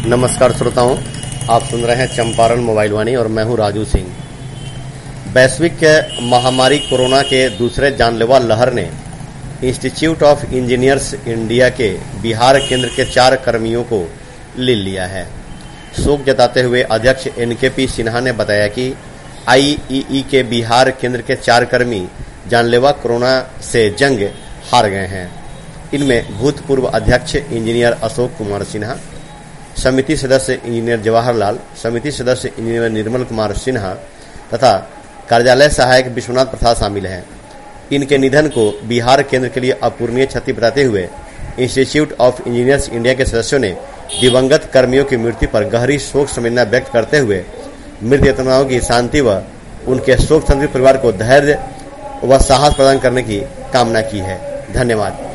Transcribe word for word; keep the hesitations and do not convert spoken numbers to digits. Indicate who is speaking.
Speaker 1: नमस्कार श्रोताओं, आप सुन रहे हैं चंपारण मोबाइल वाणी और मैं हूं राजू सिंह। वैश्विक महामारी कोरोना के दूसरे जानलेवा लहर ने इंस्टीट्यूट ऑफ इंजीनियर्स इंडिया के बिहार केंद्र के चार कर्मियों को ले लिया है। शोक जताते हुए अध्यक्ष एनकेपी सिन्हा ने बताया कि आईईई के बिहार केंद्र के चार कर्मी जानलेवा कोरोना से जंग हार गए हैं। इनमें भूतपूर्व अध्यक्ष इंजीनियर अशोक कुमार सिन्हा, समिति सदस्य इंजीनियर जवाहरलाल, समिति सदस्य इंजीनियर निर्मल कुमार सिन्हा तथा कार्यालय सहायक विश्वनाथ प्रसाद शामिल हैं। इनके निधन को बिहार केंद्र के लिए अपूरणीय क्षति बताते हुए इंस्टीट्यूट ऑफ इंजीनियर्स इंडिया के सदस्यों ने दिवंगत कर्मियों की मृत्यु पर गहरी शोक संवेदना व्यक्त करते हुए मृत आत्माओं की शांति व उनके शोक संतप्त परिवार को धैर्य व साहस प्रदान करने की कामना की है। धन्यवाद।